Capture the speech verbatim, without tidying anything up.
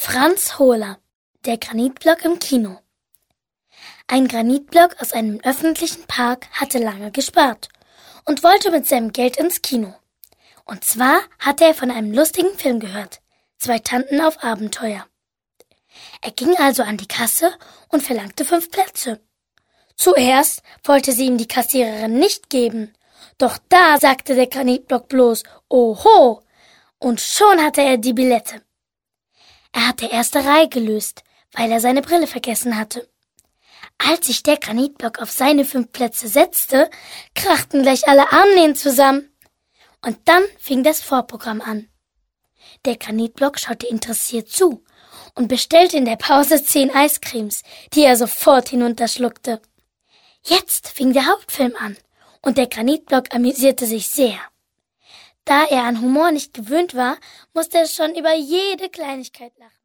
Franz Hohler, der Granitblock im Kino. Ein Granitblock aus einem öffentlichen Park hatte lange gespart und wollte mit seinem Geld ins Kino. Und zwar hatte er von einem lustigen Film gehört, Zwei Tanten auf Abenteuer. Er ging also an die Kasse und verlangte fünf Plätze. Zuerst wollte sie ihm die Kassiererin nicht geben, doch da sagte der Granitblock bloß »Oho!« und schon hatte er die Billette. Er hatte erste Reihe gelöst, weil er seine Brille vergessen hatte. Als sich der Granitblock auf seine fünf Plätze setzte, krachten gleich alle Armlehnen zusammen. Und dann fing das Vorprogramm an. Der Granitblock schaute interessiert zu und bestellte in der Pause zehn Eiscremes, die er sofort hinunterschluckte. Jetzt fing der Hauptfilm an und der Granitblock amüsierte sich sehr. Da er an Humor nicht gewöhnt war, musste er schon über jede Kleinigkeit lachen.